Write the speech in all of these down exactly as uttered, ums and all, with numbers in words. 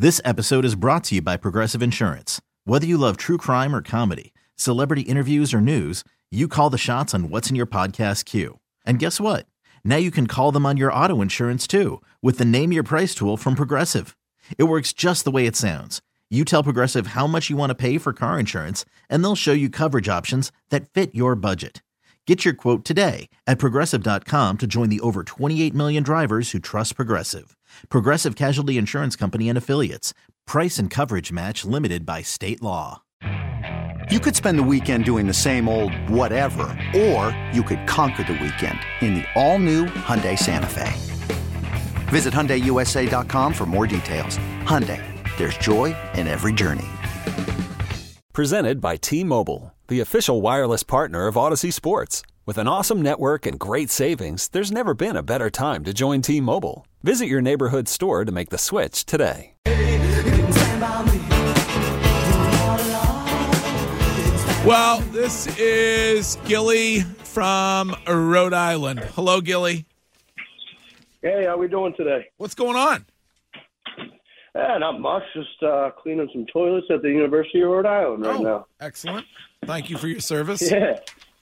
This episode is brought to you by Progressive Insurance. Whether you love true crime or comedy, celebrity interviews or news, you call the shots on what's in your podcast queue. And guess what? Now you can call them on your auto insurance too with the Name Your Price tool from Progressive. It works just the way it sounds. You tell Progressive how much you want to pay for car insurance, and they'll show you coverage options that fit your budget. Get your quote today at Progressive dot com to join the over twenty-eight million drivers who trust Progressive. Progressive Casualty Insurance Company and Affiliates. Price and coverage match limited by state law. You could spend the weekend doing the same old whatever, or you could conquer the weekend in the all-new Hyundai Santa Fe. Visit Hyundai U S A dot com for more details. Hyundai, there's joy in every journey. Presented by T-Mobile, the official wireless partner of Odyssey Sports. With an awesome network and great savings, there's never been a better time to join T-Mobile. Visit your neighborhood store to make the switch today. Well, this is Gilly from Rhode Island. Hello, Gilly. Hey, how we doing today? What's going on? Yeah, not much. Just uh, cleaning some toilets at the University of Rhode Island right oh, now. Excellent. Thank you for your service. Yeah.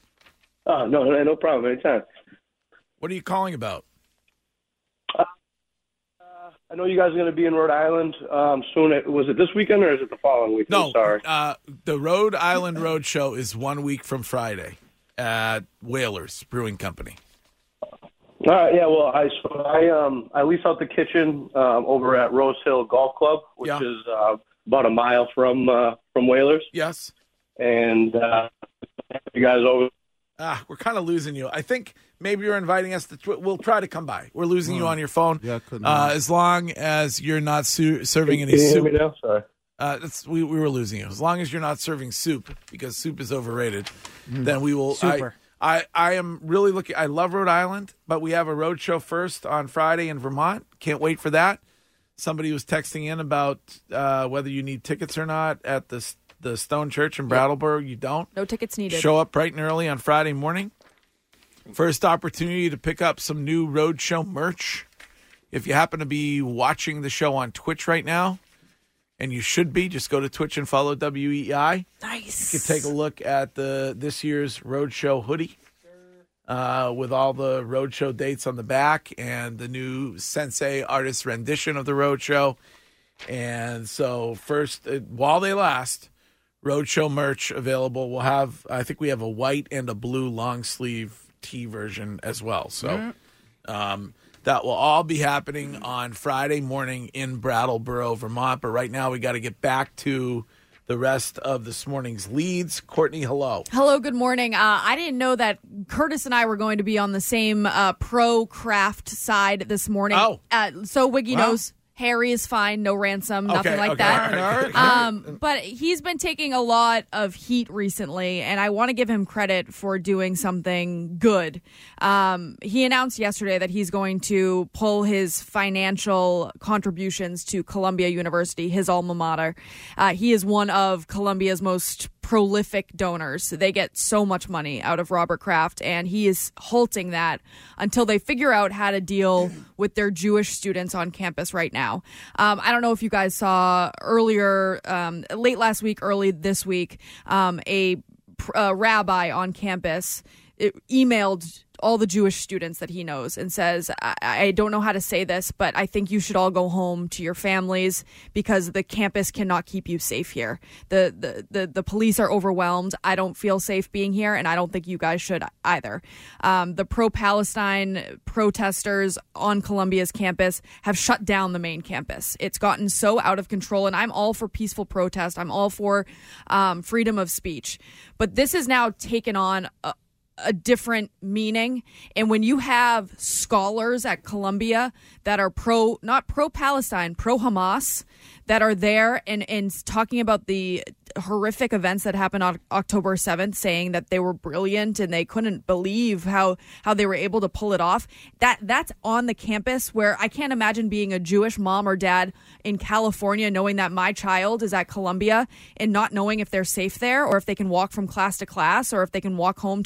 Oh, no, no, no problem. Anytime. What are you calling about? Uh, uh, I know you guys are going to be in Rhode Island um, soon. Was it this weekend or is it the following week? No, I'm sorry. Uh, the Rhode Island Road Show is one week from Friday at Whalers Brewing Company. All right, yeah, well, I so I um I lease out the kitchen um, over at Rose Hill Golf Club, which yeah. is uh, about a mile from uh, from Whalers. Yes. And uh, you guys over. Ah, we're kind of losing you. I think maybe you're inviting us to. Tw- we'll try to come by. We're losing oh. you on your phone. Yeah, couldn't. Uh, as long as you're not su- serving any Can you hear soup. me now? Sorry. Uh, that's, we we were losing you. As long as you're not serving soup, because soup is overrated, mm. then we will. Super. I, I, I am really looking. I love Rhode Island, but we have a road show first on Friday in Vermont. Can't wait for that. Somebody was texting in about uh, whether you need tickets or not at the the Stone Church in Brattleboro. You don't. No tickets needed. Show up bright and early on Friday morning. First opportunity to pick up some new road show merch. If you happen to be watching the show on Twitch right now, and you should be, just go to Twitch and follow W E I. Nice. You can take a look at the this year's Roadshow hoodie uh, with all the Roadshow dates on the back and the new Sensei artist rendition of the Roadshow. And so first, uh, while they last, Roadshow merch available. We'll have, I think we have a white and a blue long sleeve tee version as well. So mm-hmm. um that will all be happening on Friday morning in Brattleboro, Vermont. But right now we got to get back to the rest of this morning's leads. Courtney, hello. Hello, good morning. Uh, I didn't know that Curtis and I were going to be on the same uh, pro craft side this morning. Oh. Uh, so Wiggy well. knows Harry is fine, no ransom, nothing okay, like okay, that. all right, all right. Um, but he's been taking a lot of heat recently, and I want to give him credit for doing something good. Um, he announced yesterday that he's going to pull his financial contributions to Columbia University, his alma mater. Uh, he is one of Columbia's most prolific donors. They get so much money out of Robert Kraft, and he is halting that until they figure out how to deal with their Jewish students on campus right now. Um, I don't know if you guys saw earlier, um, late last week, early this week, um, a, a rabbi on campus it emailed all the Jewish students that he knows and says, I, I don't know how to say this, but I think you should all go home to your families because the campus cannot keep you safe here. The, the, the, the police are overwhelmed. I don't feel safe being here, and I don't think you guys should either. Um, the pro-Palestine protesters on Columbia's campus have shut down the main campus. It's gotten so out of control, and I'm all for peaceful protest. I'm all for um, freedom of speech. But this has now taken on a a different meaning. And when you have scholars at Columbia that are pro, not pro-Palestine, pro-Hamas, that are there and, and talking about the horrific events that happened on October seventh, saying that they were brilliant and they couldn't believe how, how they were able to pull it off. That that's on the campus where I can't imagine being a Jewish mom or dad in California knowing that my child is at Columbia and not knowing if they're safe there or if they can walk from class to class or if they can walk home to their dorm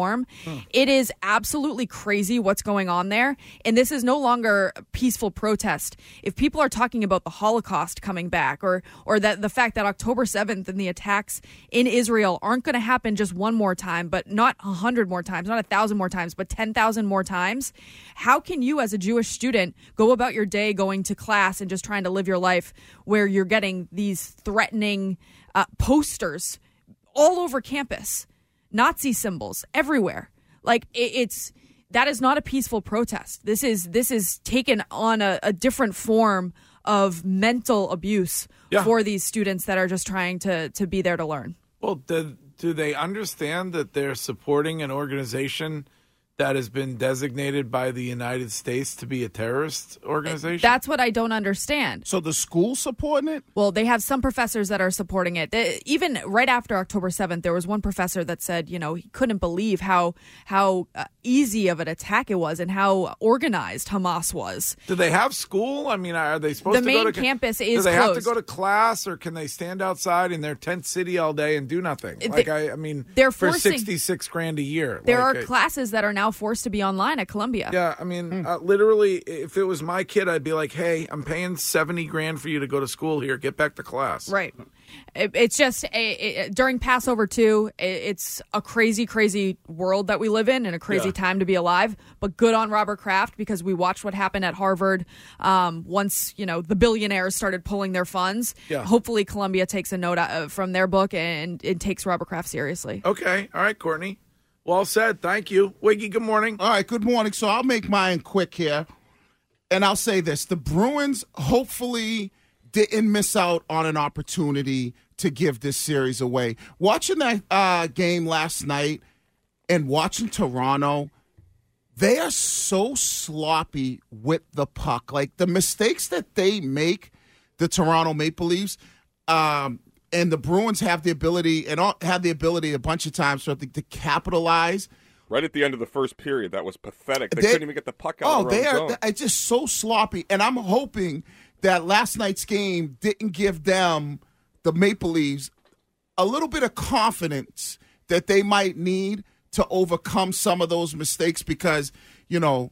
form. Hmm. It is absolutely crazy what's going on there. And this is no longer peaceful protest. If people are talking about the Holocaust coming back, or or that the fact that October seventh and the attacks in Israel aren't going to happen just one more time, but not a hundred more times, not a thousand more times, but ten thousand more times, how can you as a Jewish student go about your day going to class and just trying to live your life where you're getting these threatening uh, posters all over campus, Nazi symbols everywhere? Like it, it's that is not a peaceful protest. This is this is taken on a, a different form of mental abuse yeah. for these students that are just trying to to be there to learn. Well, do, do they understand that they're supporting an organization that has been designated by the United States to be a terrorist organization? That's what I don't understand. So the school's supporting it? Well, they have some professors that are supporting it. They, even right after October seventh, there was one professor that said, you know, he couldn't believe how how uh, easy of an attack it was and how organized Hamas was. Do they have school? I mean, are they supposed the to go go to The main campus is Do they closed. have to go to class, or can they stand outside in their tent city all day and do nothing? They, like, I, I mean, they're for forcing, sixty-six grand a year. There like, are I, classes that are now forced to be online at Columbia. Yeah, I mean, mm. uh, literally, if it was my kid, I'd be like, hey, I'm paying seventy grand for you to go to school here. Get back to class. Right. It, it's just, a, it, during Passover, too, it, it's a crazy, crazy world that we live in and a crazy yeah. time to be alive. But good on Robert Kraft, because we watched what happened at Harvard um, once, you know, the billionaires started pulling their funds. Yeah. Hopefully Columbia takes a note uh, from their book and it takes Robert Kraft seriously. Okay. All right, Courtney. Well said. Thank you. Wiggy, good morning. All right, good morning. So I'll make mine quick here. And I'll say this. The Bruins hopefully didn't miss out on an opportunity to give this series away. Watching that uh, game last night and watching Toronto, they are so sloppy with the puck. Like, the mistakes that they make, the Toronto Maple Leafs, um, and the Bruins have the ability, and had the ability a bunch of times to, to capitalize. Right at the end of the first period, that was pathetic. They, they couldn't even get the puck out oh, of their they own are, zone. It's just so sloppy. And I'm hoping that last night's game didn't give them, the Maple Leafs, a little bit of confidence that they might need to overcome some of those mistakes, because, you know,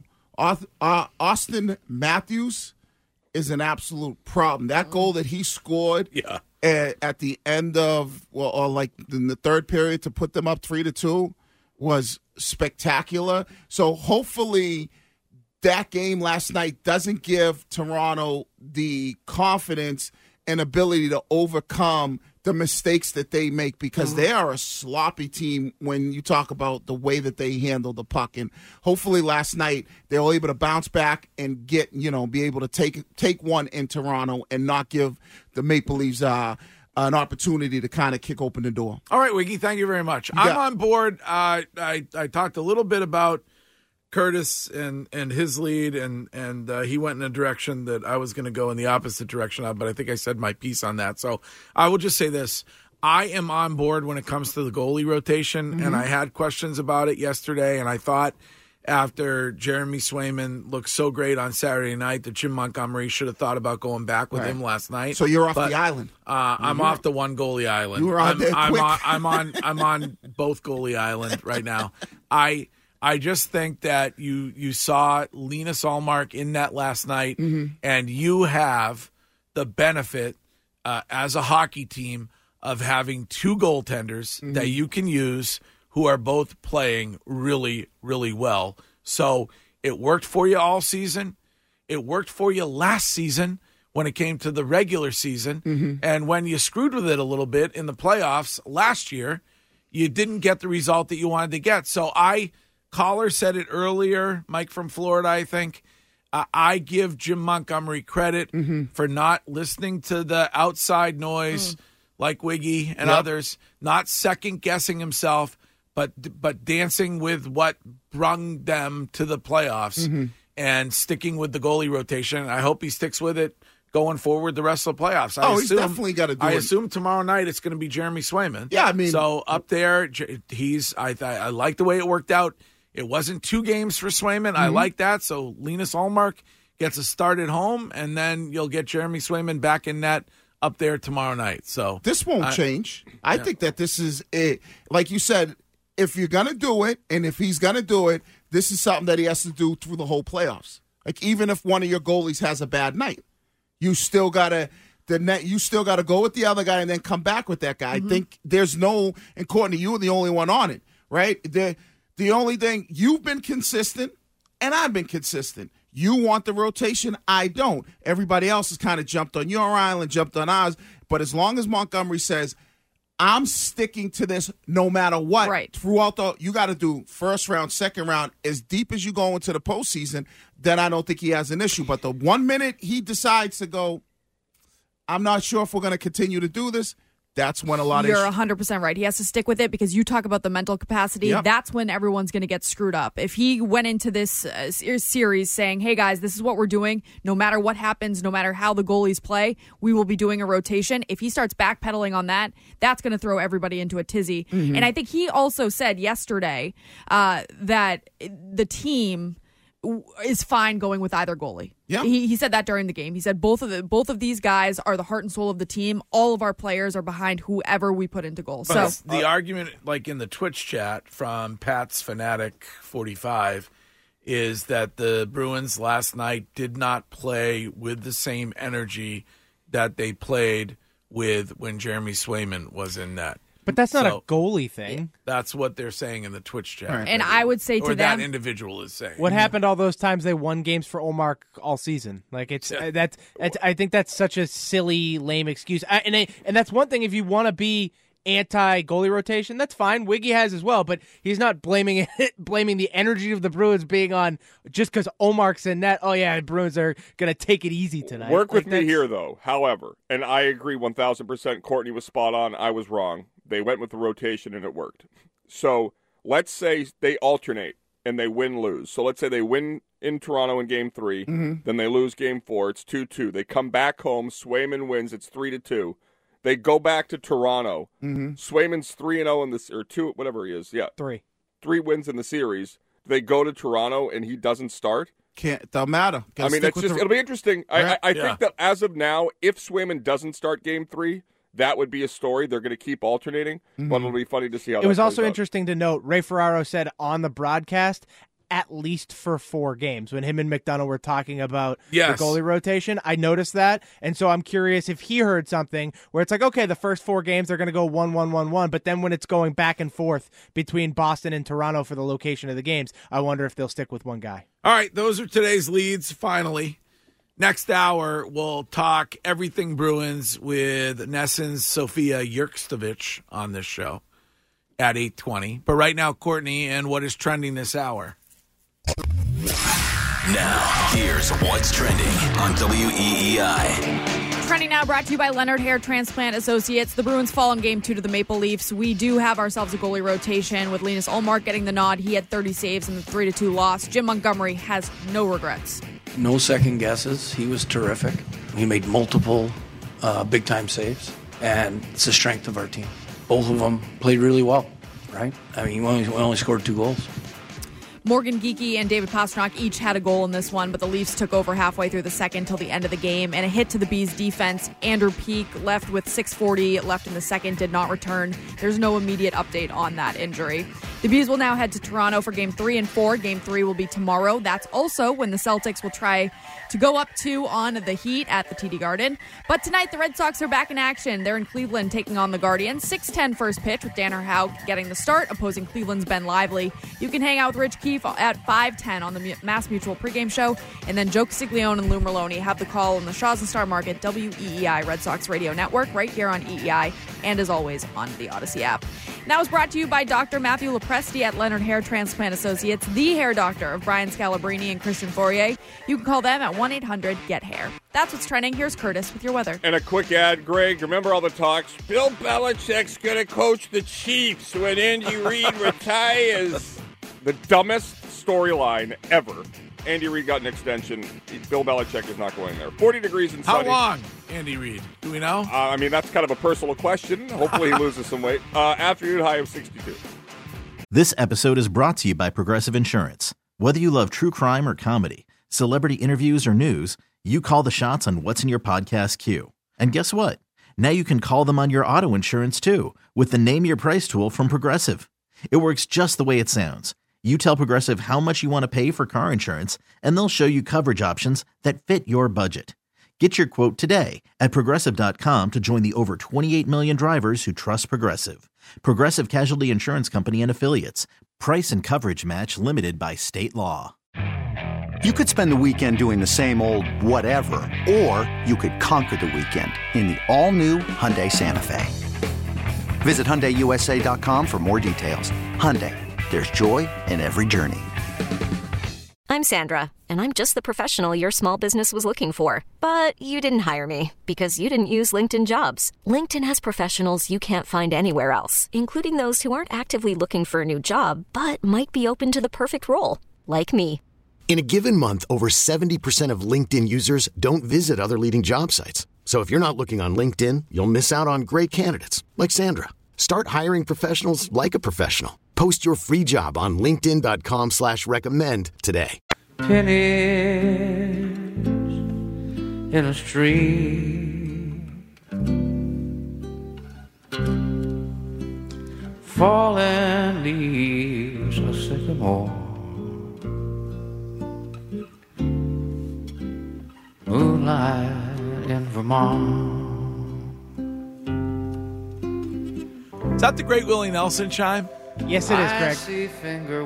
Austin Matthews is an absolute problem. That goal that he scored yeah. at, at the end of, well, or like in the third period to put them up three to two was spectacular. So hopefully that game last night doesn't give Toronto the confidence and ability to overcome the mistakes that they make, because they are a sloppy team when you talk about the way that they handle the puck. And hopefully last night they were able to bounce back and get, you know, be able to take take one in Toronto and not give the Maple Leafs uh, an opportunity to kind of kick open the door. All right, Wiggy, thank you very much. Yeah. I'm on board. Uh, I, I talked a little bit about Curtis and, and his lead, and and uh, he went in a direction that I was going to go in the opposite direction of, but I think I said my piece on that. So I will just say this. I am on board when it comes to the goalie rotation, mm-hmm. and I had questions about it yesterday, and I thought after Jeremy Swayman looked so great on Saturday night that Jim Montgomery should have thought about going back with right. him last night. So you're off but, the island. Uh, I'm you're, off the one goalie island. You were on I'm, there I'm quick. on, I'm on. I'm on both goalie island right now. I. I just think that you you saw Linus Ullmark in that last night, mm-hmm. and you have the benefit uh, as a hockey team of having two goaltenders mm-hmm. that you can use who are both playing really, really well. So it worked for you all season. It worked for you last season when it came to the regular season. Mm-hmm. And when you screwed with it a little bit in the playoffs last year, you didn't get the result that you wanted to get. So I... Caller said it earlier, Mike from Florida, I think. Uh, I give Jim Montgomery credit mm-hmm. for not listening to the outside noise mm. like Wiggy and yep. others, not second-guessing himself, but but dancing with what brung them to the playoffs mm-hmm. and sticking with the goalie rotation. I hope he sticks with it going forward the rest of the playoffs. I oh, assume, he's definitely got to do I it. assume tomorrow night it's going to be Jeremy Swayman. Yeah, I mean. So up there, he's. I I like the way it worked out. It wasn't two games for Swayman. Mm-hmm. I like that. So Linus Ullmark gets a start at home, and then you'll get Jeremy Swayman back in net up there tomorrow night. So this won't uh, change. I yeah. think that this is it. Like you said, if you're going to do it, and if he's going to do it, this is something that he has to do through the whole playoffs. Like, even if one of your goalies has a bad night, you still got to the net. You still got to go with the other guy and then come back with that guy. Mm-hmm. I think there's no, and Courtney, you were the only one on it, right? The, the only thing, you've been consistent, and I've been consistent. You want the rotation, I don't. Everybody else has kind of jumped on your island, jumped on ours. But as long as Montgomery says, I'm sticking to this no matter what. Right. Throughout the, you got to do first round, second round, as deep as you go into the postseason, then I don't think he has an issue. But the one minute he decides to go, I'm not sure if we're going to continue to do this, that's when a lot You're of... You're one hundred percent right. He has to stick with it because you talk about the mental capacity. Yep. That's when everyone's going to get screwed up. If he went into this uh, series saying, hey, guys, this is what we're doing. No matter what happens, no matter how the goalies play, we will be doing a rotation. If he starts backpedaling on that, that's going to throw everybody into a tizzy. Mm-hmm. And I think he also said yesterday uh, that the team is fine going with either goalie. Yeah. He, he said that during the game. He said both of the both of these guys are the heart and soul of the team. All of our players are behind whoever we put into goal. But so the uh, argument, like in the Twitch chat from Pat's Fanatic forty-five, is that the Bruins last night did not play with the same energy that they played with when Jeremy Swayman was in net. But that's not so, a goalie thing. That's what they're saying in the Twitch chat. Right. and I would say to or them, that individual is saying. What happened all those times they won games for Ullmark all season? Like it's Yeah. uh, that's, that's I think that's such a silly, lame excuse. I, and I, and that's one thing if you want to be anti goalie rotation, that's fine. Wiggy has as well, but he's not blaming it, blaming the energy of the Bruins being on just because Ullmark's in net. Oh yeah, the Bruins are gonna take it easy tonight. Work with Like, me that's- here, though. However, and I agree one thousand percent. Courtney was spot on. I was wrong. They went with the rotation, and it worked. So let's say they alternate, and they win-lose. So let's say they win in Toronto in Game three, mm-hmm. then they lose Game four. It's two two. They come back home. Swayman wins. It's three to two. They go back to Toronto. Mm-hmm. Swayman's three and oh in this, or two, whatever he is. Yeah, Three. Three wins in the series. They go to Toronto, and he doesn't start. Can't, don't matter. Gotta I mean, stick it's with just, the- it'll be interesting. I, Right. I, I Yeah. think that as of now, if Swayman doesn't start Game three, that would be a story. They're going to keep alternating, Mm-hmm. but it'll be funny to see how It that was plays also out. interesting to note, Ray Ferraro said on the broadcast, at least for four games, when him and McDonough were talking about Yes. the goalie rotation. I noticed that, and so I'm curious if he heard something where it's like, okay, the first four games they're going to go one, one, one, one, but then when it's going back and forth between Boston and Toronto for the location of the games, I wonder if they'll stick with one guy. All right, those are today's leads, finally. Next hour, we'll talk everything Bruins with Nessen's Sophia Yerkstovich on this show at eight twenty. But right now, Courtney, and what is trending this hour? Now, here's what's trending on W E E I. Trending now brought to you by Leonard Hair Transplant Associates. The Bruins fall in game two to the Maple Leafs. We do have ourselves a goalie rotation with Linus Ullmark getting the nod. He had thirty saves in the three to two loss. Jim Montgomery has no regrets. No second guesses. He was terrific. He made multiple uh, big-time saves, and it's the strength of our team. Both of them played really well, right? I mean, we only, we only scored two goals. Morgan Geekie and David Pastrnak each had a goal in this one, but the Leafs took over halfway through the second till the end of the game. And a hit to the Bees' defense. Andrew Peeke left with six forty left in the second, did not return. There's no immediate update on that injury. The Bees will now head to Toronto for game three and four. Game three will be tomorrow. That's also when the Celtics will try to go up two on the Heat at the T D Garden. But tonight, the Red Sox are back in action. They're in Cleveland taking on the Guardians. six ten first pitch with Danner Houck getting the start, opposing Cleveland's Ben Lively. You can hang out with Rich Keefe at five ten on the Mass Mutual pregame show. And then Joe Castiglione and Lou Merlone have the call in the Shaws and Star Market, W E E I Red Sox Radio Network, right here on E E I, and as always, on the Odyssey app. That was brought to you by Doctor Matthew Lepresti at Leonard Hair Transplant Associates, the hair doctor of Brian Scalabrine and Christian Fourier. You can call them at one eight hundred get hair. That's what's trending. Here's Curtis with your weather. And a quick ad, Greg. Remember all the talks? Bill Belichick's going to coach the Chiefs when Andy Reid retires. The dumbest storyline ever. Andy Reid got an extension. Bill Belichick is not going there. forty degrees and sunny. How long, Andy Reid? Do we know? Uh, I mean, that's kind of a personal question. Hopefully he loses some weight. Uh, afternoon high of sixty-two. This episode is brought to you by Progressive Insurance. Whether you love true crime or comedy, celebrity interviews or news, you call the shots on what's in your podcast queue. And guess what? Now you can call them on your auto insurance too with the Name Your Price tool from Progressive. It works just the way it sounds. You tell Progressive how much you want to pay for car insurance, and they'll show you coverage options that fit your budget. Get your quote today at Progressive dot com to join the over twenty-eight million drivers who trust Progressive. Progressive Casualty Insurance Company and Affiliates. Price and coverage match limited by state law. You could spend the weekend doing the same old whatever, or you could conquer the weekend in the all-new Hyundai Santa Fe. Visit Hyundai U S A dot com for more details. Hyundai, there's joy in every journey. I'm Sandra, and I'm just the professional your small business was looking for. But you didn't hire me because you didn't use LinkedIn Jobs. LinkedIn has professionals you can't find anywhere else, including those who aren't actively looking for a new job, but might be open to the perfect role, like me. In a given month, over seventy percent of LinkedIn users don't visit other leading job sites. So if you're not looking on LinkedIn, you'll miss out on great candidates like Sandra. Start hiring professionals like a professional. Post your free job on linkedin dot com slash recommend today. Pennies in a street, falling leaves a sycamore, moonlight in Vermont. Is that the great Willie Nelson chime? Yes, it is, Greg. I see finger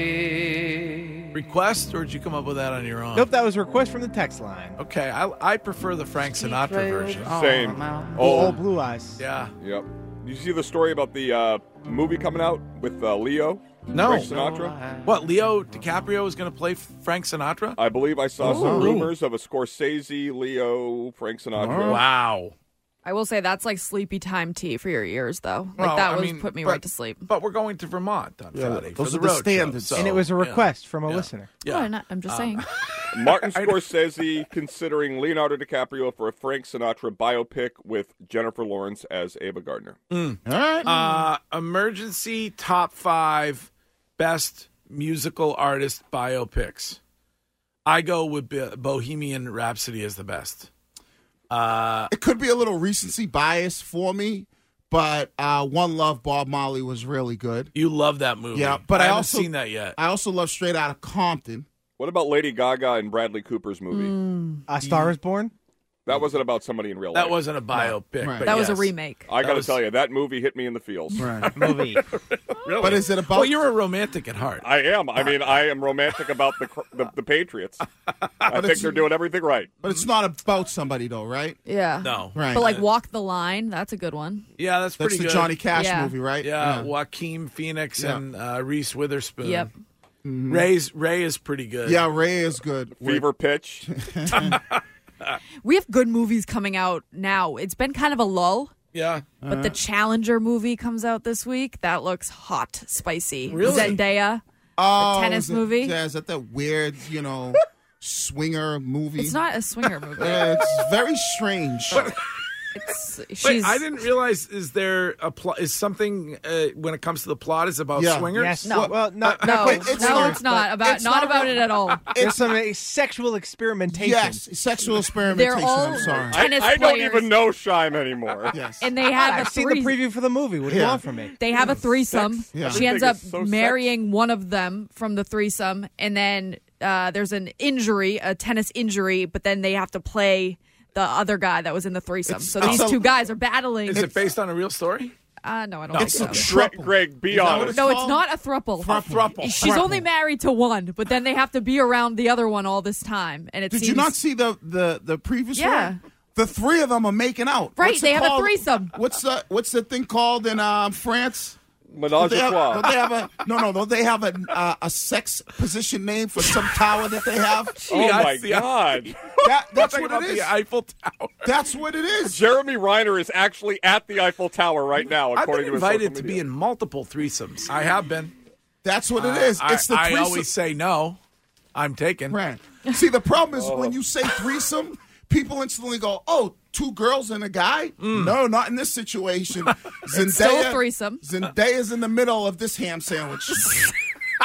wave. Request, or did you come up with that on your own? Nope, that was a request from the text line. Okay, I, I prefer the Frank Sinatra version. Same. Oh, oh, Blue Eyes. Yeah. Yep. You see the story about the uh, movie coming out with uh, Leo? No. Frank Sinatra? What, Leo DiCaprio is going to play Frank Sinatra? I believe I saw Oh. some rumors of a Scorsese, Leo, Frank Sinatra. Wow. I will say that's like sleepy time tea for your ears, though. Like Well, that I was mean, put me but- right to sleep. But we're going to Vermont on Yeah, Friday for those the are the road standards. show, And so, it was a yeah. request from a Yeah. listener. Yeah. Oh, not, I'm just saying. Martin Scorsese considering Leonardo DiCaprio for a Frank Sinatra biopic with Jennifer Lawrence as Ava Gardner. Mm. All right. Uh, emergency top five best musical artist biopics. I go with Bo- Bohemian Rhapsody as the best. Uh, it could be a little recency bias for me, but uh, One Love, Bob Marley was really good. You love that movie. Yeah, but I, I haven't also seen that yet. I also love Straight Outta Compton. What about Lady Gaga and Bradley Cooper's movie? Mm. A Star is Born? That wasn't about somebody in real life. That wasn't a biopic. Right. But That was a yes. remake. I got to was- tell you, that movie hit me in the feels. Right. Movie. Really? But is it about? Well, you're a romantic at heart. I am. I mean, I am romantic about the cr- the, the Patriots. I think it's- they're doing everything right. But it's not about somebody, though, right? Yeah. No. Right. But like Walk the Line, that's a good one. Yeah, that's That's pretty the good. Johnny Cash Yeah. movie, right? Yeah, Joaquin Phoenix Yeah. and uh, Reese Witherspoon. Yep. Ray's Ray is pretty good. Yeah, Ray is good. Fever Pitch. We have good movies coming out now. It's been kind of a lull, Yeah. but the Challenger movie comes out this week. That looks hot, spicy. Really? Zendaya. Oh, tennis is it- movie? Yeah, is that that weird, you know, swinger movie? It's not a swinger movie. Yeah, it's very strange. It's Wait, she's. I didn't realize. Is there a plot? Is something uh, when it comes to the plot is about Yeah. swingers? Yes. No. Well, not, No, not quite Wait, it's no, not- it's not about it's not, not about real- it at all. There's some uh, sexual experimentation. Yes, sexual experimentation. They're all I'm sorry. I, tennis I don't players. even know Shime anymore. Yes. And they have I've a seen three- the preview for the movie. What do you Yeah. want from me? They have a threesome. Yeah. She ends Everything up is so marrying one of them from the threesome, and then uh, there's an injury, a tennis injury, but then they have to play the other guy that was in the threesome. It's- so it's these a- two guys are battling. Is it based on a real story? Uh, no, I don't No. think It's so. a Greg, thruple. Greg, be Is that what honest. it's No, it's called? not a thruple. A thruple. She's Thruple. only married to one, but then they have to be around the other one all this time. And it Did seems, you not see the the the previous Yeah. one? The three of them are making out. Right, What's it they have a called? threesome. What's the what's the thing called in um, France? Menage Don't they, a have, trois. don't they have a no no? Don't they have a uh, a sex position name for some tower that they have? Oh, I my see. God. That, that's Talking what about it is. the Eiffel Tower. That's what it is. Jeremy Reiner is actually at the Eiffel Tower right now, I've according been to his invited social to media. be in multiple threesomes. I have been. That's what it Uh, is. I, It's the I threesome. always say no. I'm taken. Right. See, the problem is when you say threesome, people instantly go, "Oh, two girls and a guy." No, not in this situation. Zendaya, still a threesome. Zendaya's in the middle of this ham sandwich.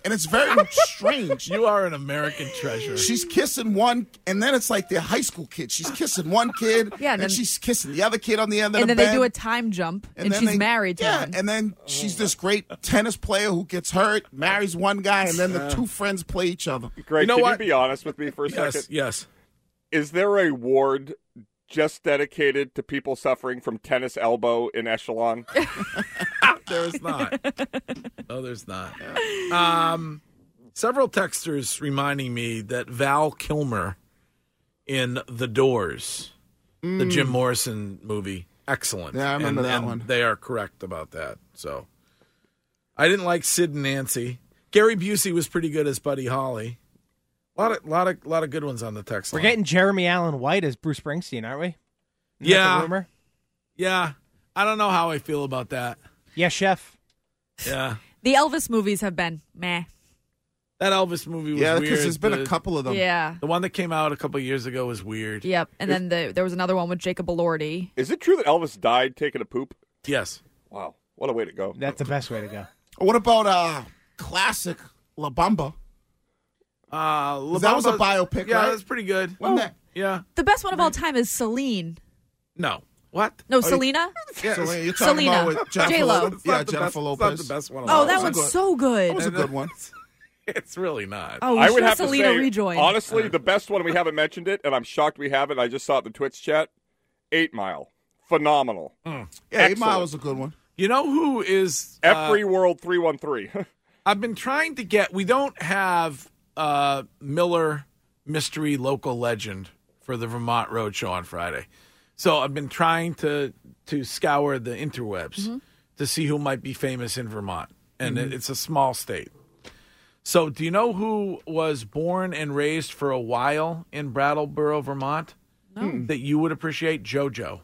and it's very strange. You are an American treasure. She's kissing one, and then it's like they're high school kids. She's kissing one kid, Yeah, and, and then- she's kissing the other kid on the end of And the then bed. they do a time jump, and, then she's they- married to yeah, him. and then she's this great tennis player who gets hurt, marries one guy, and then the Yeah. two friends play each other. Greg, You know can what? you be honest with me for a Yes, second? yes. Is there a ward just dedicated to people suffering from tennis elbow in Echelon? There is not. No, there's not. Um, several texters reminding me that Val Kilmer in The Doors, the Jim Morrison movie, excellent. Yeah, I remember and, that and one. They are correct about that. So, I didn't like Sid and Nancy. Gary Busey was pretty good as Buddy Holly. A lot of, lot of, lot of good ones on the text We're line. getting Jeremy Allen White as Bruce Springsteen, aren't we? Isn't that the Yeah. rumor? Yeah, I don't know how I feel about that. Yeah, chef. Yeah, The Elvis movies have been meh. that Elvis movie was Yeah, weird. because there's been a The- couple of them. Yeah. The one that came out a couple of years ago was weird. Yep. And then the, there was another one with Jacob Elordi. Is it true that Elvis died taking a poop? Yes. Wow, what a way to go. That's the best way to go. What about uh, classic La Bamba? Uh, La That was a Bamba- biopic, Yeah, right? that's pretty good. Wasn't that- Yeah. The best one of all time is Celine. No. What? No, you- Selena? Yeah, So you're talking Selena. about with Jennifer J-Lo. Lopez? It's not Yeah, the Jennifer best- it's Lopez. not the best one of Oh, all that time. one's good. so good. That was a good one. It's really not. Oh, we I should would have have to Selena say, rejoin. honestly, the best one, we haven't mentioned it, and I'm shocked we haven't. I just saw it in the Twitch chat. Eight Mile. Phenomenal. Yeah, Eight Mile Excellent. was a good one. You know who is uh, Every World three one three. I've been trying to get. We don't have uh, Miller Mystery Local Legend for the Vermont Road Show on Friday, so I've been trying to to scour the interwebs Mm-hmm. to see who might be famous in Vermont, and it, it's a small state. So, do you know who was born and raised for a while in Brattleboro, Vermont? No. That you would appreciate? JoJo.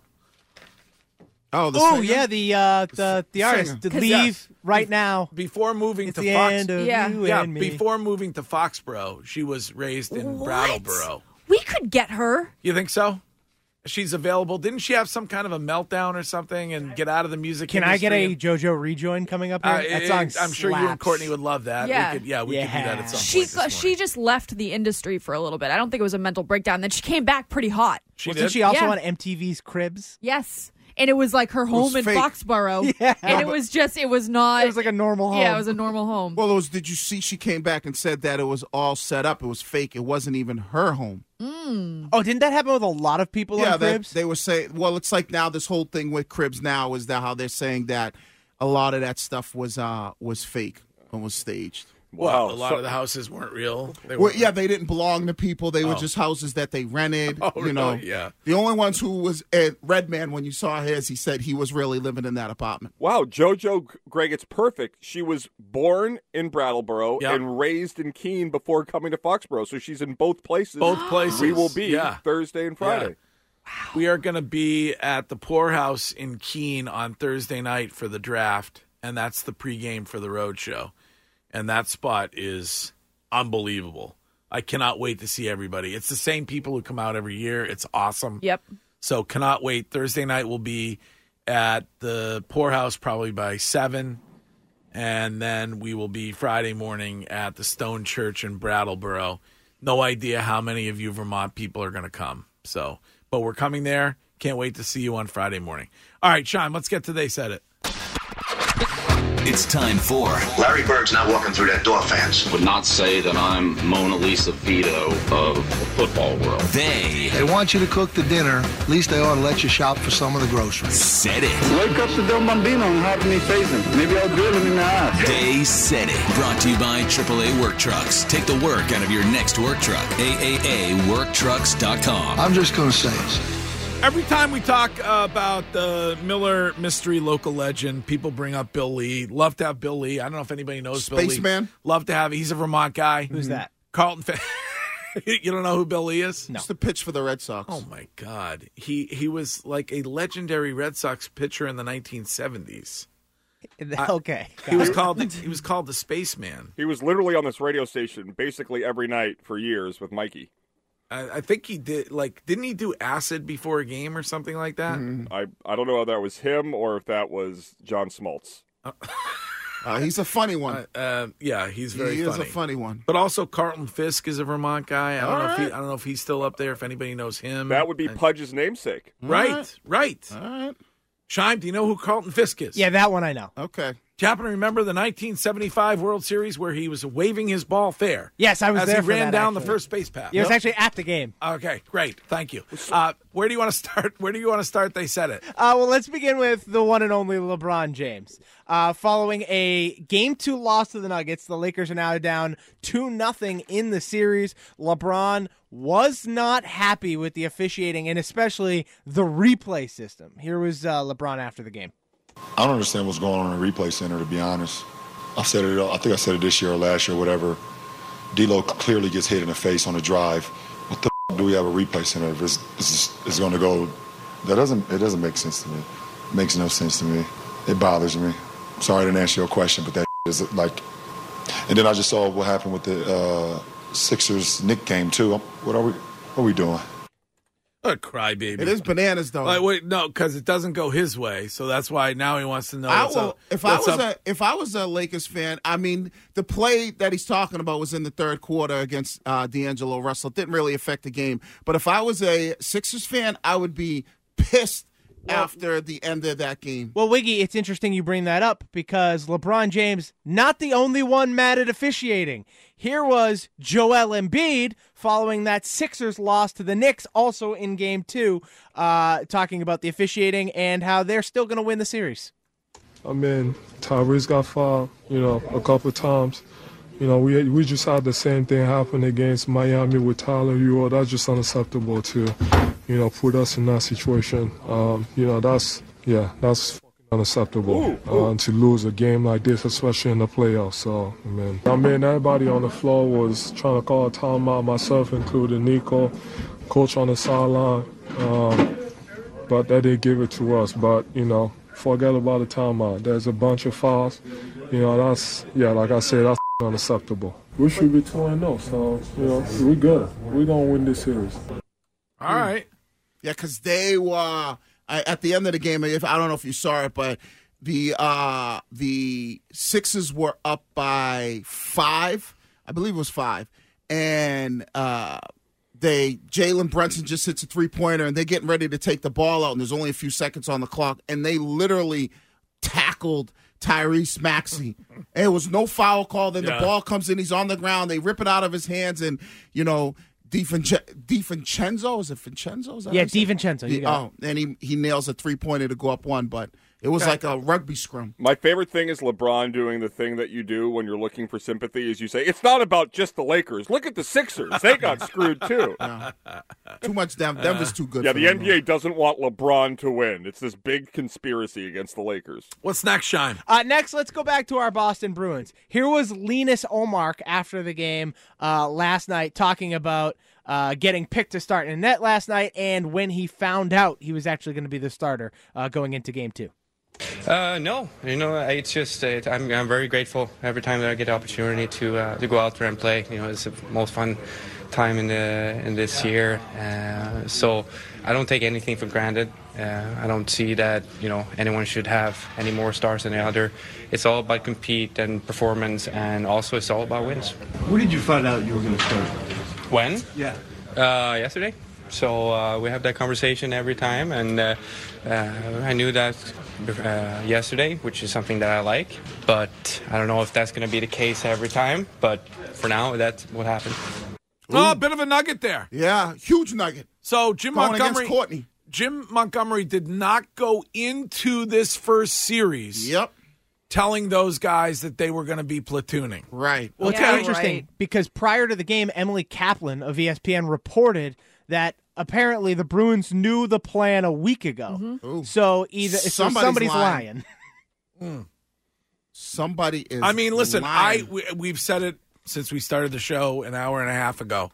Oh, the Oh singer? yeah, the uh, the the artist singer. to 'Cause leave yes, right be- now. Before moving It's to the Fox, end of Yeah. you yeah, and me. before moving to Foxborough, she was raised in What? Brattleboro. We could get her. You think so? She's available. Didn't she have some kind of a meltdown or something and get out of the music Can I get industry? a JoJo rejoin coming up here? Uh, that it- song I'm sure you and slaps. Courtney would love that. Yeah. we could, yeah, we could do that Yeah. at some She point. this she morning. just left the industry for a little bit. I don't think it was a mental breakdown. Then she came back pretty hot. She Wasn't did. she also Yeah. on M T V's Cribs? Yes. And it was like her home was in fake. Foxborough. Yeah. And it was just, it was not. It was like a normal home. Yeah, it was a normal home. Well, it was, did you see she came back and said that it was all set up? It was fake. It wasn't even her home. Oh, didn't that happen with a lot of people yeah, on they, Cribs? they were saying, well, it's like now this whole thing with Cribs now is that how they're saying that a lot of that stuff was uh was fake and was staged. Well, Wow. a lot So- of the houses weren't real. They Well, were, yeah, they didn't belong to people. They were Oh. just houses that they rented. Oh, you know, really? Yeah. The only ones who was at Redman when you saw his, he said he was really living in that apartment. Wow, JoJo, Greg, it's perfect. She was born in Brattleboro Yep. and raised in Keene before coming to Foxborough, so she's in both places. Both places. We will be Yeah. Thursday and Friday. We are going to be at the Poorhouse in Keene on Thursday night for the draft, and that's the pregame for the road show. And that spot is unbelievable. I cannot wait to see everybody. It's the same people who come out every year. It's awesome. Yep. So cannot wait. Thursday night will be at the Poorhouse probably by seven. And then we will be Friday morning at the Stone Church in Brattleboro. No idea how many of you Vermont people are going to come. So, but we're coming there. Can't wait to see you on Friday morning. All right, Sean, let's get to They Said It. It's time for Larry Bird's not walking through that door, fans. Would not say that I'm Mona Lisa Vito of the football world. They They want you to cook the dinner. At least they ought to let you shop for some of the groceries. Said It. Wake up the Del Bambino and have me face him. Maybe I'll drill him in the ass. They Said It. Brought to you by triple A Work Trucks. Take the work out of your next work truck. A A A work trucks dot com. I'm just going to say it. Every time we talk uh, about the Miller Mystery Local Legend, people bring up Bill Lee. Love to have Bill Lee. I don't know if anybody knows Bill Lee. Spaceman? Love to have. He's a Vermont guy. Who's that? Carlton. Fa- you don't know who Bill Lee is? It's the pitch for the Red Sox. Oh my God, he he was like a legendary Red Sox pitcher in the nineteen seventies. Okay. He was called the, he was called the Spaceman. He was literally on this radio station basically every night for years with Mikey. I, I think he did like didn't he do acid before a game or something like that? I, I don't know if that was him or if that was John Smoltz. Uh, he's a funny one. Uh, uh, yeah, he's very he funny. He is a funny one. But also Carlton Fisk is a Vermont guy. I don't All know right. if he, I don't know if he's still up there. If anybody knows him, That would be I- Pudge's namesake. Right, right. right. All right. Shime, do you know who Carlton Fisk is? Yeah, that one I know. Okay. Do you happen to remember the nineteen seventy-five World Series where he was waving his ball fair? Yes, I was as there he for ran that, down the actually. first base path. Yeah, I was Yep. actually at the game. Okay, great. Thank you. Uh, where do you want to start? Where do you want to start? They said it. Uh, well, let's begin with the one and only LeBron James. Uh, following a game two loss to the Nuggets, the Lakers are now down two nothing in the series. LeBron was not happy with the officiating and especially the replay system. Here was uh, LeBron after the game. I don't understand what's going on in the replay center, to be honest. I said it. I think I said it this year or last year, whatever. D'Lo clearly gets hit in the face on the drive. What the f- do we have a replay center if it's, it's, it's going to go? That doesn't. It doesn't make sense to me. It makes no sense to me. It bothers me. Sorry I didn't answer your question, but that is like. And then I just saw what happened with the uh, Sixers Knick game too. What are we? What are we doing? A crybaby. It is bananas, though. Like, wait, no, because it doesn't go his way. So that's why now he wants to know. I what's will, up. if I What's was up. a if I was a Lakers fan, I mean the play that he's talking about was in the third quarter against uh, D'Angelo Russell. It didn't really affect the game. But if I was a Sixers fan, I would be pissed after the end of that game. Well, Wiggy, it's interesting you bring that up because LeBron James, not the only one mad at officiating. Here was Joel Embiid following that Sixers loss to the Knicks, also in game two, uh, talking about the officiating and how they're still going to win the series. I mean, Tyrese got fouled, you know, a couple times. You know, we we just had the same thing happen against Miami with Tyler Hero. That's just unacceptable to, you know, put us in that situation. Um, you know, that's, yeah, that's fucking unacceptable uh, to lose a game like this, especially in the playoffs. So, I mean, I mean, everybody on the floor was trying to call a timeout, myself including Nico, coach on the sideline. Um, but they didn't give it to us. But, you know, forget about the timeout. There's a bunch of fouls. You know, that's, yeah, like I said, that's unacceptable. We should be two and oh, so, you know, we're good. We're going to win this series. All right. Yeah, because they were I, at the end of the game. If I don't know if you saw it, but the uh, the Sixers were up by five. I believe it was five, and uh, they Jalen Brunson just hits a three pointer, and they're getting ready to take the ball out, and there's only a few seconds on the clock, and they literally tackled Tyrese Maxey. And it was no foul call. Then Yeah. the ball comes in. He's on the ground. They rip it out of his hands, and you know. DiVincenzo, is it Vincenzo? Is that Yeah, how you say it? DiVincenzo, you Di- got oh, and he he nails a three pointer to go up one, but it was Okay. like a rugby scrum. My favorite thing is LeBron doing the thing that you do when you're looking for sympathy is you say, it's not about just the Lakers. Look at the Sixers. They got screwed too. No. Too much Denver. Denver's too good. Yeah, for the them, N B A doesn't want LeBron to win. It's this big conspiracy against the Lakers. What's next, Shime? Uh, next, let's go back to our Boston Bruins. Here was Linus Ullmark after the game uh, last night talking about uh, getting picked to start in net last night and when he found out he was actually going to be the starter uh, going into game two. Uh, no, you know, it's just it, I'm I'm very grateful every time that I get the opportunity to uh, to go out there and play. You know, it's the most fun time in the in this year. Uh, so I don't take anything for granted. Uh, I don't see that you know anyone should have any more stars than the other. It's all about compete and performance, and also it's all about wins. When did you find out you were going to start? When? Yeah. Uh, yesterday. So uh, we have that conversation every time, and uh, uh, I knew that uh, yesterday, which is something that I like. But I don't know if that's going to be the case every time. But for now, that's what happened. Oh, a bit of a nugget there. Yeah, huge nugget. So Jim Going Montgomery, against Courtney. Jim Montgomery did not go into this first series. Yep. Telling those guys that they were going to be platooning. Right. Well, it's Yeah, kind of interesting right. because prior to the game, Emily Kaplan of E S P N reported that apparently the Bruins knew the plan a week ago. Ooh. So either so Somebody's somebody's lying. lying. Somebody is. I mean, listen, lying. I we, we've said it since we started the show an hour and a half ago.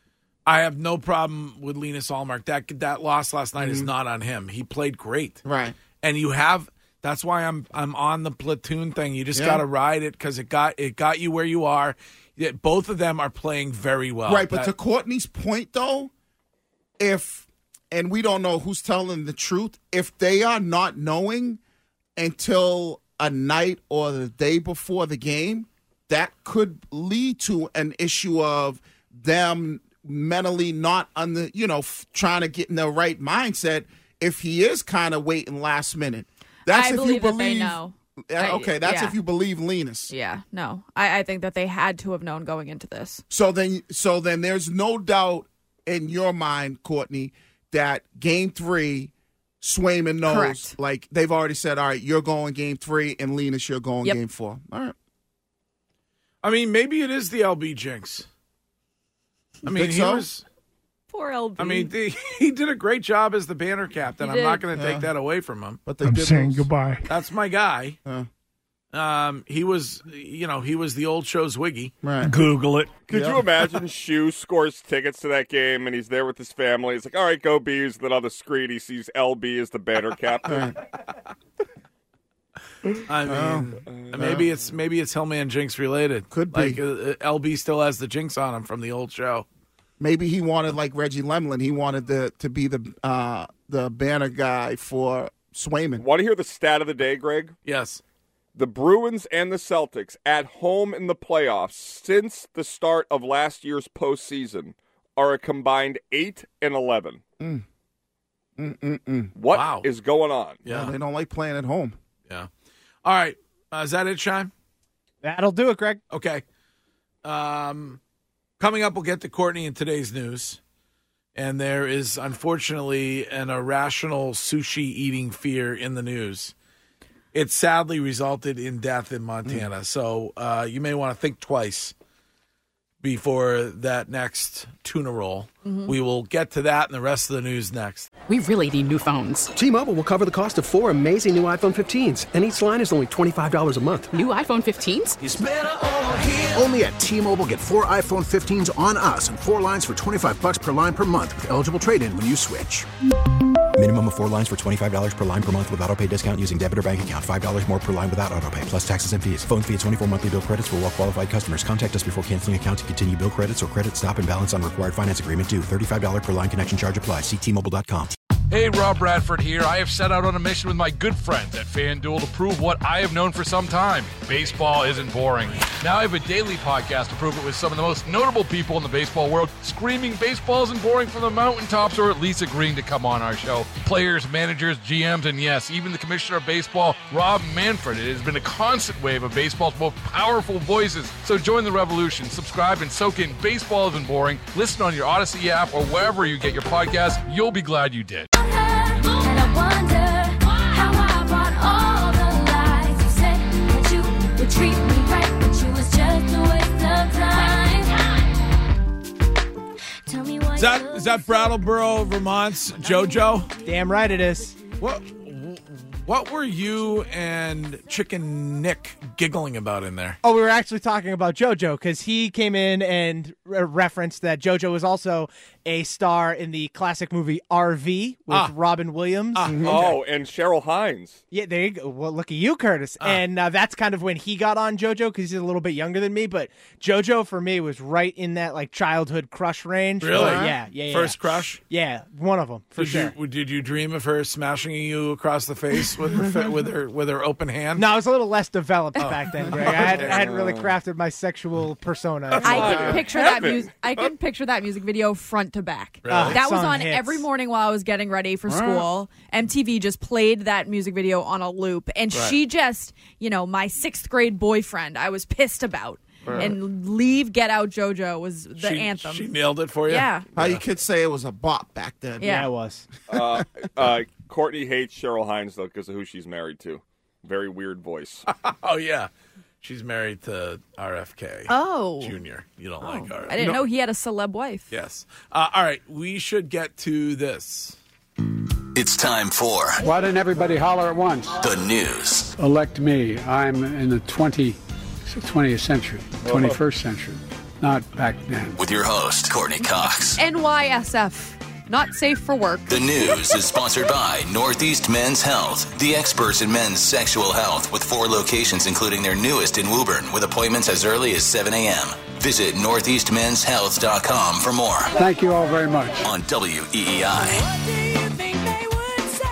I have no problem with Linus Ullmark. That that loss last night is not on him. He played great, right? And you have. That's why I'm I'm on the platoon thing. You just Yeah. got to ride it because it got it got you where you are. Yeah, both of them are playing very well. Right, but That- to Courtney's point, though, if, and we don't know who's telling the truth, if they are not knowing until a night or the day before the game, that could lead to an issue of them mentally not on the, you know, f- trying to get in the right mindset if he is kind of waiting last minute. That's I if believe you that believe. they know. Uh, okay, that's yeah. if you believe Linus. Yeah, no. I, I think that they had to have known going into this. So then, so then, there's no doubt in your mind, Courtney, that game three, Swayman knows. Correct. Like they've already said, all right, you're going game three, and Linus, you're going Yep. game four. All right. I mean, maybe it is the L B jinx. I mean, think he so? was. Poor L B. I mean, the, he did a great job as the banner captain. He I'm did. not going to take Yeah. that away from him. But they I'm did saying lose. goodbye. That's my guy. Uh, Um, he was, you know, he was the old show's Wiggy. right. Google it. Could Yeah. you imagine Shu scores tickets to that game and he's there with his family? He's like, all right, go Bees. Then on the screen, he sees L B as the banner captain. I mean, maybe it's maybe it's Hillman Jinx related. Could be. Like uh, L B still has the jinx on him from the old show. Maybe he wanted, like Reggie Lemlin, he wanted the, to be the uh, the banner guy for Swayman. Want to hear the stat of the day, Greg? Yes. The Bruins and the Celtics at home in the playoffs since the start of last year's postseason are a combined eight and eleven. Mm. Mm-mm-mm. What Wow. is going on? Yeah. Well, they don't like playing at home. Yeah. All right. Uh, is that it, Shime? That'll do it, Greg. Okay. Um, coming up, we'll get to Courtney in today's news. And there is, unfortunately, an irrational sushi eating fear in the news. It sadly resulted in death in Montana. Mm. So uh, you may want to think twice before that next tuna roll. Mhm. We will get to that and the rest of the news next. We really need new phones. T-Mobile will cover the cost of four amazing new iPhone fifteens, and each line is only twenty-five dollars a month. New iPhone fifteens? Only at T-Mobile, get four iPhone fifteens on us and four lines for twenty-five bucks per line per month with eligible trade-in when you switch. Minimum of four lines for twenty-five dollars per line per month with autopay discount using debit or bank account. five dollars more per line without autopay, plus taxes and fees. Phone fee at twenty-four monthly bill credits for well-qualified customers. Contact us before canceling account to continue bill credits or credit stop and balance on required finance agreement due. thirty-five dollars per line connection charge applies. See T Mobile dot com. Hey, Rob Bradford here. I have set out on a mission with my good friends at FanDuel to prove what I have known for some time. Baseball isn't boring. Now I have a daily podcast to prove it with some of the most notable people in the baseball world, screaming baseball isn't boring from the mountaintops, or at least agreeing to come on our show. Players, managers, G Ms, and yes, even the commissioner of baseball, Rob Manfred. It has been a constant wave of baseball's most powerful voices. So join the revolution. Subscribe and soak in Baseball Isn't Boring. Listen on your Odyssey app or wherever you get your podcasts. You'll be glad you did. And I wonder how I brought all the lies. You said that you would treat me right, but you was just a waste of time. Tell me why. Is that, is that Brattleboro, Vermont's JoJo? Damn right it is. What What were you and Chicken Nick giggling about in there? Oh, we were actually talking about JoJo because he came in and re- referenced that JoJo was also a star in the classic movie R V with Ah. Robin Williams. Oh, and Cheryl Hines. Yeah, there you go. Well, look at you, Curtis. And uh, that's kind of when he got on JoJo because he's a little bit younger than me. But JoJo for me was right in that like childhood crush range. Really? But yeah, yeah, yeah. First crush? Yeah, one of them for did sure. You, did you dream of her smashing you across the face with her fa- with her with her open hand? No, I was a little less developed Oh. back then, Greg. I, had, I hadn't really crafted my sexual persona. I can picture that music. I can picture that music video front to back. Really? That was Song on hits. every morning while I was getting ready for school. M T V just played that music video on a loop, and Right. she just, you know, my sixth grade boyfriend, I was pissed about. Right. And Leave, Get Out, JoJo was the she, anthem. She nailed it for you. Yeah. How you could say it was a bop back then. Yeah. Yeah, it was. uh, uh, Courtney hates Cheryl Hines, though, because of who she's married to. Very weird voice. Oh yeah, she's married to R F K. Oh. Junior. You don't like R F K. I didn't know he had a celeb wife. Yes. Uh, all right, we should get to this. It's time for Why didn't everybody holler at once? the news. Elect me. I'm in the twentieth century, twenty-first century, not back then. With your host, Courtney Cox. N Y S F. Not safe for work. The news is sponsored by Northeast Men's Health, the experts in men's sexual health, with four locations, including their newest in Woburn, with appointments as early as seven a.m. Visit northeast men's health dot com for more. Thank you all very much. On W E E I.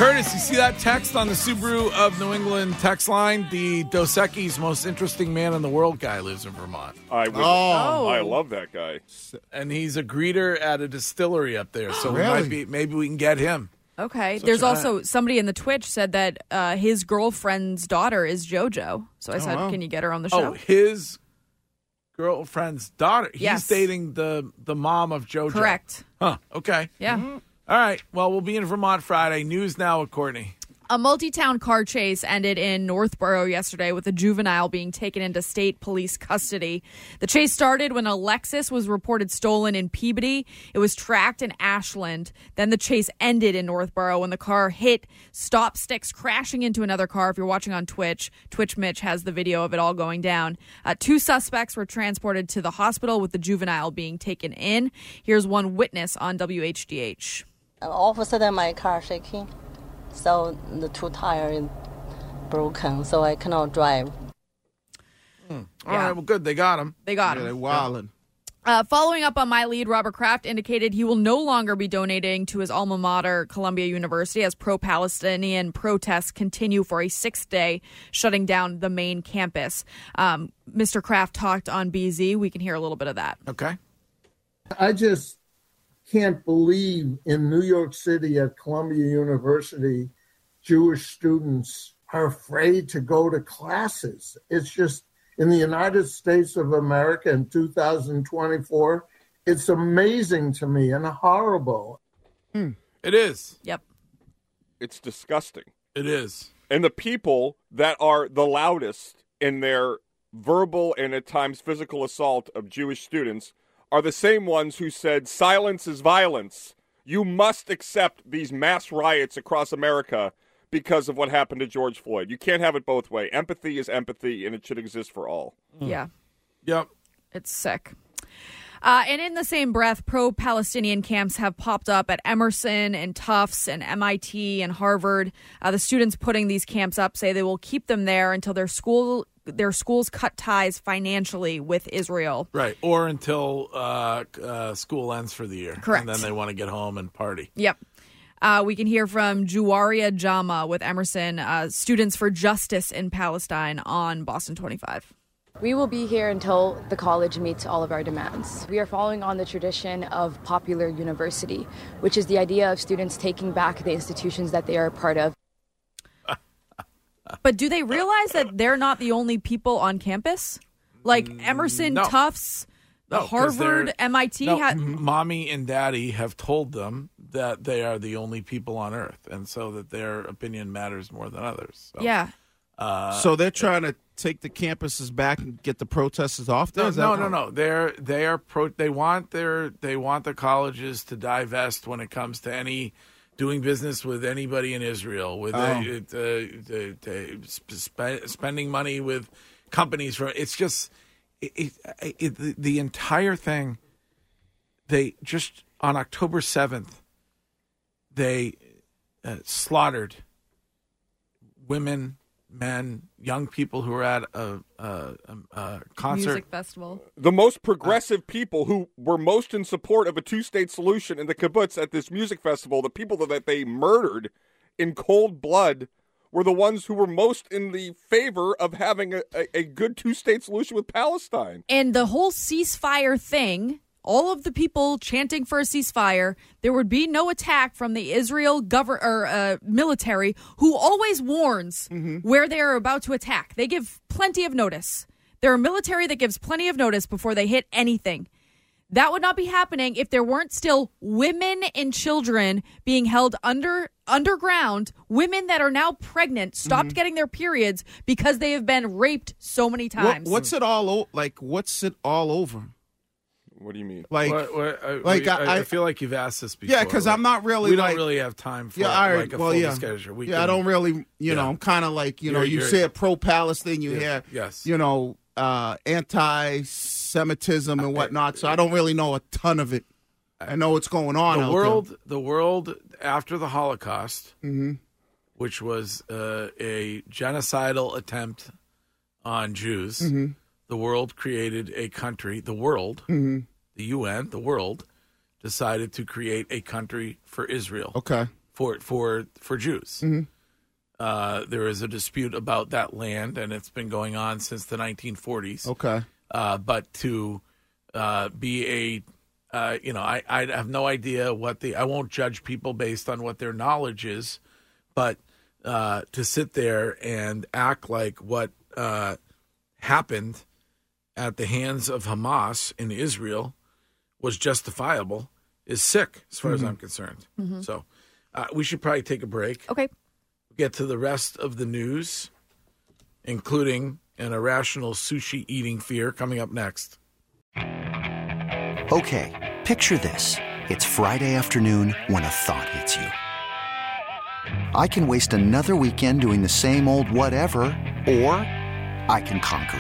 Curtis, you see that text on the Subaru of New England text line? The Dos Equis most interesting man in the world guy lives in Vermont. I would, Oh. I love that guy. And he's a greeter at a distillery up there. So we Really? might be, maybe we can get him. Okay. So There's try also somebody in the Twitch said that uh, his girlfriend's daughter is JoJo. So I Oh, said, wow. can you get her on the show? Oh, his girlfriend's daughter. Yes. He's dating the, the mom of JoJo. Correct. Huh. Okay. Yeah. All right. Well, we'll be in Vermont Friday. News now with Courtney. A multi-town car chase ended in Northborough yesterday with a juvenile being taken into state police custody. The chase started when a Lexus was reported stolen in Peabody. It was tracked in Ashland. Then the chase ended in Northborough when the car hit stop sticks, crashing into another car. If you're watching on Twitch, Twitch Mitch has the video of it all going down. Uh, two suspects were transported to the hospital with the juvenile being taken in. Here's one witness on W H D H. All of a sudden, my car shaking. So the two tires broken, so I cannot drive. Hmm. All right, well, good. They got him. They got Yeah, him. they wildin'. Uh, following up on my lead, Robert Kraft indicated he will no longer be donating to his alma mater, Columbia University, as pro-Palestinian protests continue for a sixth day, shutting down the main campus. Um, Mister Kraft talked on B Z. We can hear a little bit of that. Okay. I just can't believe in New York City at Columbia University, Jewish students are afraid to go to classes. It's just in the United States of America in two thousand twenty-four, it's amazing to me and horrible. It is. Yep. It's disgusting. It is. And the people that are the loudest in their verbal and at times physical assault of Jewish students are the same ones who said silence is violence. You must accept these mass riots across America because of what happened to George Floyd. You can't have it both ways. Empathy is empathy, and it should exist for all. Yeah. Yep. It's sick. Uh, and in the same breath, pro-Palestinian camps have popped up at Emerson and Tufts and M I T and Harvard. Uh, the students putting these camps up say they will keep them there until their school their schools cut ties financially with Israel. Right. Or until uh, uh, school ends for the year. Correct. And then they want to get home and party. Yep. Uh, we can hear from Juwaria Jama with Emerson, uh, Students for Justice in Palestine on Boston twenty-five. We will be here until the college meets all of our demands. We are following on the tradition of popular university, which is the idea of students taking back the institutions that they are a part of. But do they realize that they're not the only people on campus? Like Emerson, no. Tufts, No, 'cause Harvard, they're- M I T. no, had, m- mommy and daddy have told them that they are the only people on earth, and so that their opinion matters more than others. So, yeah. Uh, So they're trying to take the campuses back and get the protesters off there? No, Is that no, what- no, no. They're they are pro. They want their they want the colleges to divest when it comes to any doing business with anybody in Israel, with Oh. uh, uh, uh, uh, sp- spending money with companies. For it's just it, it, it, the, the entire thing. They just on October seventh, they uh, slaughtered women, men, young people who were at a, a, a concert. Music festival. The most progressive people who were most in support of a two-state solution in the kibbutz at this music festival, the people that they murdered in cold blood, were the ones who were most in the favor of having a, a, a good two-state solution with Palestine. And the whole ceasefire thing, all of the people chanting for a ceasefire, there would be no attack from the Israel govern or uh, military, who always warns where they are about to attack. They give plenty of notice. They're a military that gives plenty of notice before they hit anything. That would not be happening if there weren't still women and children being held under underground, women that are now pregnant, stopped getting their periods because they have been raped so many What, times. what's it all o- like? What's it all over? What do you mean? Like, What- what- I, like we- I, I, I feel like you've asked this before. yeah, because like, I'm not really. We like, don't really have time for yeah, all right, like a well, full yeah, disclosure. We yeah. can- I don't really, you yeah. know, I'm kind of like, you know, You're- you you're- say it pro-Palestine, you Yeah, hear, yes. you know, uh, anti-Semitism and whatnot. So I don't really know a ton of it. I know what's going on. the out world, the world after the Holocaust, Mhm. which was uh, a genocidal attempt on Jews. Mhm. The world created a country. The world, Mhm. the U N, the world decided to create a country for Israel. Okay. for for for Jews. Mm-hmm. Uh, there is a dispute about that land, and it's been going on since the nineteen forties. Okay. Uh, but to uh, be a, uh, you know, I, I have no idea what the, I won't judge people based on what their knowledge is, but uh, to sit there and act like what uh, happened at the hands of Hamas in Israel was justifiable is sick, as far Mm-hmm. as I'm concerned. Mhm. So uh, we should probably take a break. Okay. Get to the rest of the news, including an irrational sushi eating fear, coming up next. Okay, picture this. It's Friday afternoon when a thought hits you. I can waste another weekend doing the same old whatever, or I can conquer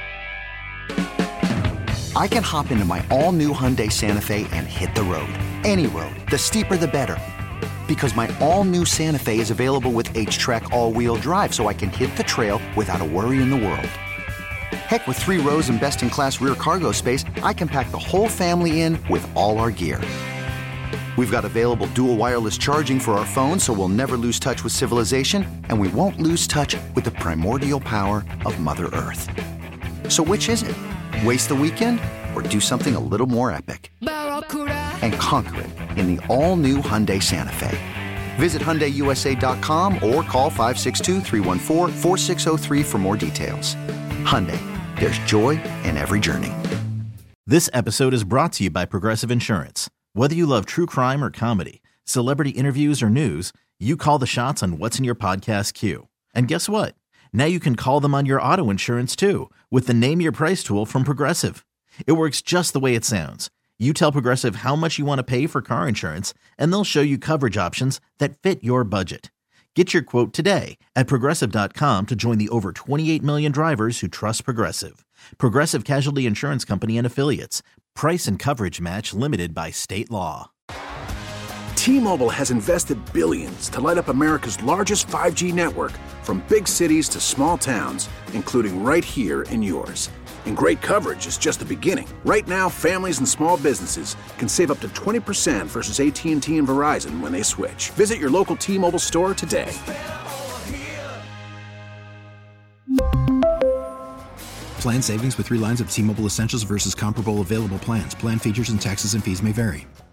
it. I can hop into my all-new Hyundai Santa Fe and hit the road. Any road. The steeper, the better. Because my all-new Santa Fe is available with H-Track all-wheel drive, so I can hit the trail without a worry in the world. Heck, with three rows and best-in-class rear cargo space, I can pack the whole family in with all our gear. We've got available dual wireless charging for our phones, so we'll never lose touch with civilization, and we won't lose touch with the primordial power of Mother Earth. So which is it? Waste the weekend or do something a little more epic? And conquer it in the all-new Hyundai Santa Fe. Visit Hyundai U S A dot com or call five six two, three one four, four six zero three for more details. Hyundai, there's joy in every journey. This episode is brought to you by Progressive Insurance. Whether you love true crime or comedy, celebrity interviews or news, you call the shots on what's in your podcast queue. And guess what? Now you can call them on your auto insurance too with the Name Your Price tool from Progressive. It works just the way it sounds. You tell Progressive how much you want to pay for car insurance, and they'll show you coverage options that fit your budget. Get your quote today at Progressive dot com to join the over twenty-eight million drivers who trust Progressive. Progressive Casualty Insurance Company and Affiliates. Price and coverage match limited by state law. T-Mobile has invested billions to light up America's largest five G network, from big cities to small towns, including right here in yours. And great coverage is just the beginning. Right now, families and small businesses can save up to twenty percent versus A T and T and Verizon when they switch. Visit your local T-Mobile store today. Plan savings with three lines of T-Mobile Essentials versus comparable available plans. Plan features and taxes and fees may vary.